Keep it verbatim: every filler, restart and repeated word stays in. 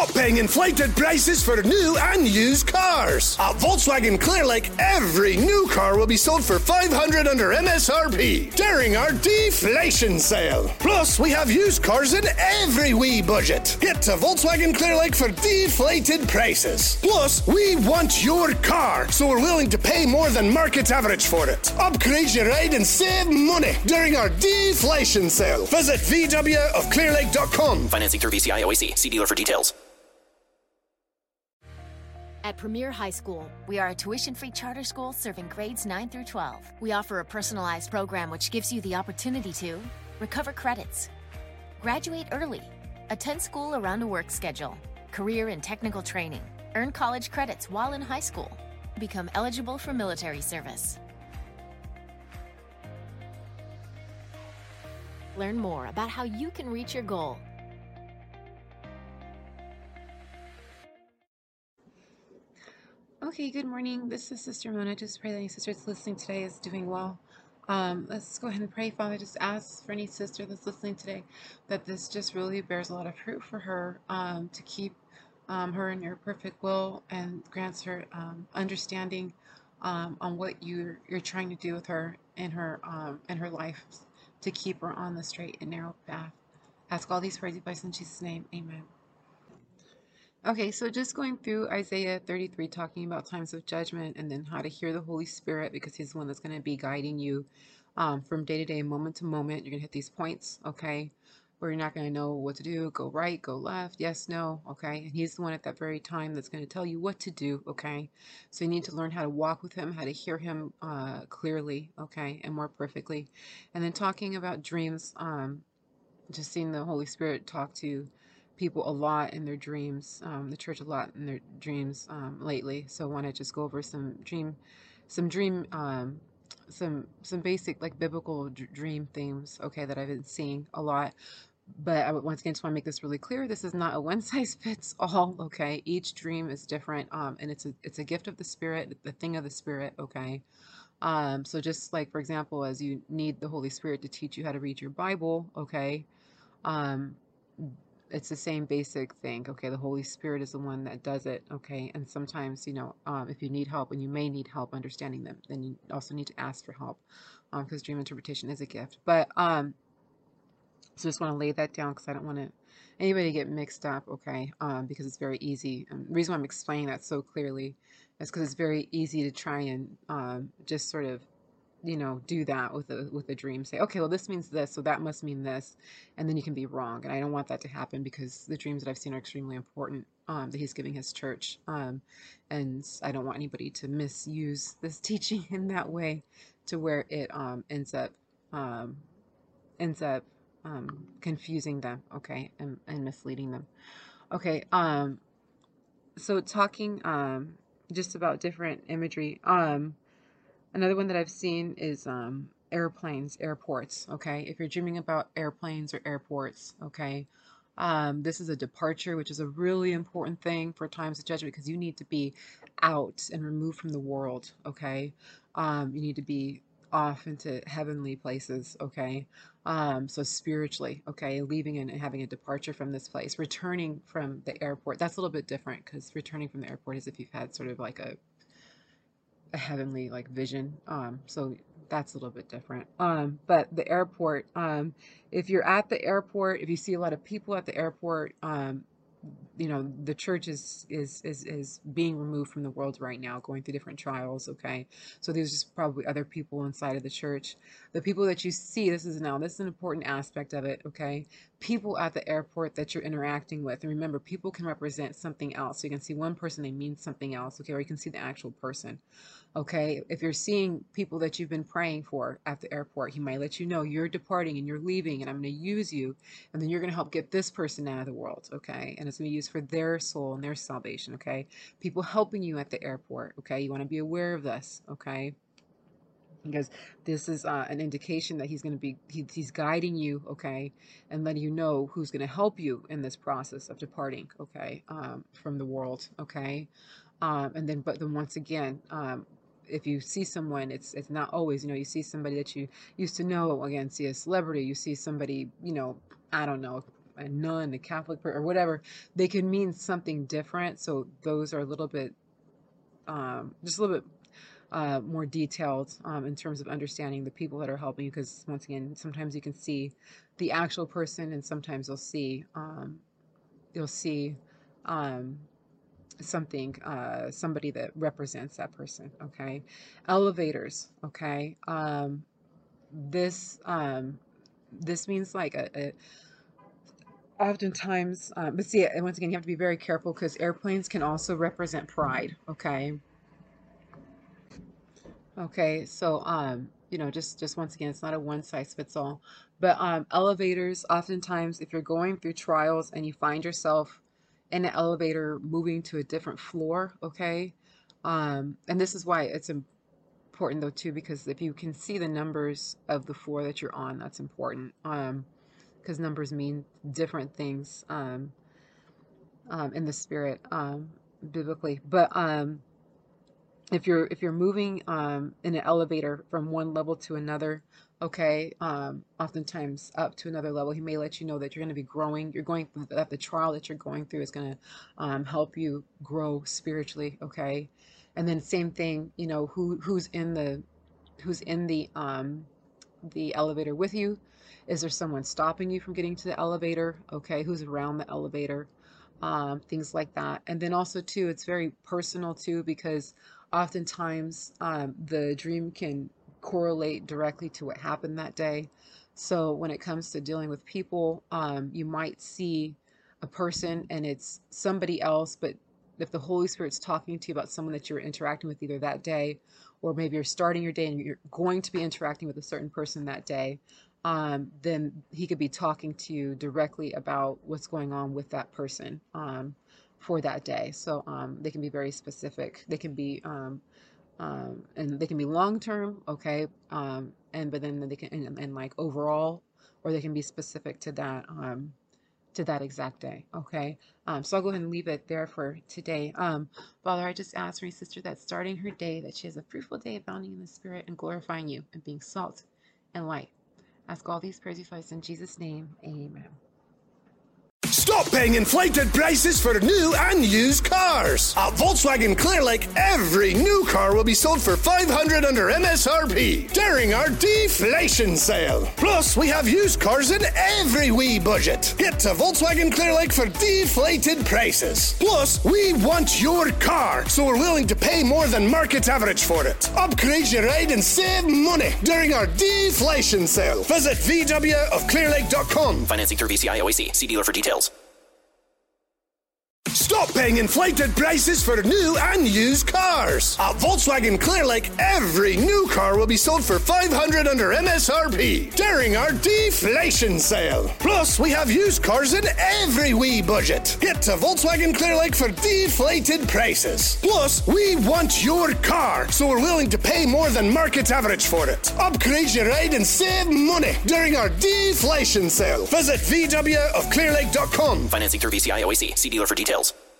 Stop paying inflated prices for new and used cars. At Volkswagen Clear Lake, every new car will be sold for five hundred dollars under M S R P during our deflation sale. Plus, we have used cars in every wee budget. Get to Volkswagen Clear Lake for deflated prices. Plus, we want your car, so we're willing to pay more than market average for it. Upgrade your ride and save money during our deflation sale. Visit v w of clear lake dot com. Financing through V C I O A C. See dealer for details. At Premier High School, we are a tuition-free charter school serving grades nine through twelve. We offer a personalized program which gives you the opportunity to recover credits, graduate early, attend school around a work schedule, career and technical training, earn college credits while in high school, become eligible for military service. Learn more about how you can reach your goal. Okay, good morning. This is Sister Mona. Just pray that any sister that's listening today is doing well. Um, let's go ahead and pray. Father, just ask for any sister that's listening today that this just really bears a lot of fruit for her, um, to keep um, her in your perfect will, and grants her um, understanding um, on what you're, you're trying to do with her in her, um, in her life, to keep her on the straight and narrow path. Ask all these prayers in Jesus' name. Amen. Okay, so just going through Isaiah thirty-three, talking about times of judgment, and then how to hear the Holy Spirit, because he's the one that's going to be guiding you um, from day to day, moment to moment. You're going to hit these points, okay, where you're not going to know what to do, go right, go left, yes, no, okay, and he's the one at that very time that's going to tell you what to do, okay, so you need to learn how to walk with him, how to hear him uh, clearly, okay, and more perfectly. And then talking about dreams, um, just seeing the Holy Spirit talk to people a lot in their dreams, um, the church a lot in their dreams um, lately. So I want to just go over some dream, some dream, um, some some basic like biblical d- dream themes, okay, that I've been seeing a lot. But I would, once again, just want to make this really clear. This is not a one size fits all, okay? Each dream is different, um, and it's a it's a gift of the Spirit, the thing of the Spirit, okay? Um, so just like, for example, as you need the Holy Spirit to teach you how to read your Bible, okay? Um, it's the same basic thing, okay? The Holy Spirit is the one that does it, okay? And sometimes, you know, um, if you need help, and you may need help understanding them, then you also need to ask for help, um, because dream interpretation is a gift. But um, so just want to lay that down, because I don't want to anybody get mixed up, okay? Um, because it's very easy. And the reason why I'm explaining that so clearly is because it's very easy to try and um, just sort of, you know, do that with a with a dream. Say, okay, well, this means this, so that must mean this, and then you can be wrong. And I don't want that to happen, because the dreams that I've seen are extremely important, um, that he's giving his church, um, and I don't want anybody to misuse this teaching in that way, to where it um, ends up um, ends up um, confusing them, okay, and, and misleading them. Okay, um, so talking um, just about different imagery. Um, Another one that I've seen is um, airplanes, airports, okay? If you're dreaming about airplanes or airports, okay? Um, this is a departure, which is a really important thing for times of judgment, because you need to be out and removed from the world, okay? Um, you need to be off into heavenly places, okay? Um, so spiritually, okay? Leaving and having a departure from this place. Returning from the airport, that's a little bit different, because returning from the airport is if you've had sort of like a a heavenly like vision, um so that's a little bit different. Um but the airport, um if you're at the airport, if you see a lot of people at the airport, um you know, the church is is is is being removed from the world right now, going through different trials, okay? So there's just probably other people inside of the church. The people that you see, this is now this is an important aspect of it, okay? People at the airport that you're interacting with, and remember, people can represent something else. So you can see one person, they mean something else, okay? Or you can see the actual person, okay? If you're seeing people that you've been praying for at the airport, he might let you know you're departing and you're leaving, and I'm going to use you, and then you're going to help get this person out of the world, okay? And it's going to be used for their soul and their salvation, okay? People helping you at the airport, okay? You want to be aware of this, okay? Because this is uh, an indication that he's going to be, he, he's guiding you, okay? And letting you know who's going to help you in this process of departing, okay? Um, from the world, okay? Um, and then, but then once again, um, if you see someone, it's it's not always, you know, you see somebody that you used to know, again, see a celebrity, you see somebody, you know, I don't know, a nun, a Catholic, or whatever. They can mean something different. So those are a little bit, um, just a little bit uh, more detailed um, in terms of understanding the people that are helping you. Because once again, sometimes you can see the actual person, and sometimes you'll see, um, you'll see um, something, uh, somebody that represents that person. Okay, elevators. Okay, um, this um, this means like a, a oftentimes, um, but see, once again, you have to be very careful because airplanes can also represent pride. Okay. Okay. So, um, you know, just, just once again, it's not a one size fits all, but, um, elevators, oftentimes, if you're going through trials and you find yourself in an elevator moving to a different floor. Okay. Um, and this is why it's important though, too, because if you can see the numbers of the floor that you're on, that's important. Um, because numbers mean different things um, um, in the spirit, um, biblically. But um, if you're if you're moving um, in an elevator from one level to another, okay, um, oftentimes up to another level, he may let you know that you're going to be growing. You're going that the trial that you're going through is going to um, help you grow spiritually, okay. And then same thing, you know, who who's in the who's in the um, the elevator with you. Is there someone stopping you from getting to the elevator? Okay, who's around the elevator? Um, things like that. And then also too, it's very personal too, because oftentimes um, the dream can correlate directly to what happened that day. So when it comes to dealing with people, um, you might see a person and it's somebody else, but if the Holy Spirit's talking to you about someone that you're interacting with either that day, or maybe you're starting your day and you're going to be interacting with a certain person that day, Um, then he could be talking to you directly about what's going on with that person um, for that day. So um, they can be very specific. They can be, um, um, and they can be long term, okay. Um, and but then they can, and, and like overall, or they can be specific to that, um, to that exact day, okay. Um, so I'll go ahead and leave it there for today. Um, Father, I just ask for your sister that's starting her day that she has a fruitful day, abounding in the Spirit and glorifying you and being salt and light. Ask all these prayers you in Jesus' name. Amen. Stop paying inflated prices for new and used cars. At Volkswagen Clear Lake, every new car will be sold for five hundred dollars under M S R P during our deflation sale. Plus, we have used cars in every wee budget. Get to Volkswagen Clear Lake for deflated prices. Plus, we want your car, so we're willing to pay more than market average for it. Upgrade your ride and save money during our deflation sale. Visit V W of clear lake dot com. Financing through V C I O A C. See dealer for details. Stop paying inflated prices for new and used cars. At Volkswagen Clear Lake, every new car will be sold for five hundred dollars under M S R P during our deflation sale. Plus, we have used cars in every wee budget. Get to Volkswagen Clear Lake for deflated prices. Plus, we want your car, so we're willing to pay more than market average for it. Upgrade your ride and save money during our deflation sale. Visit V W of clear lake dot com. Financing through V C I O A C. See dealer for details.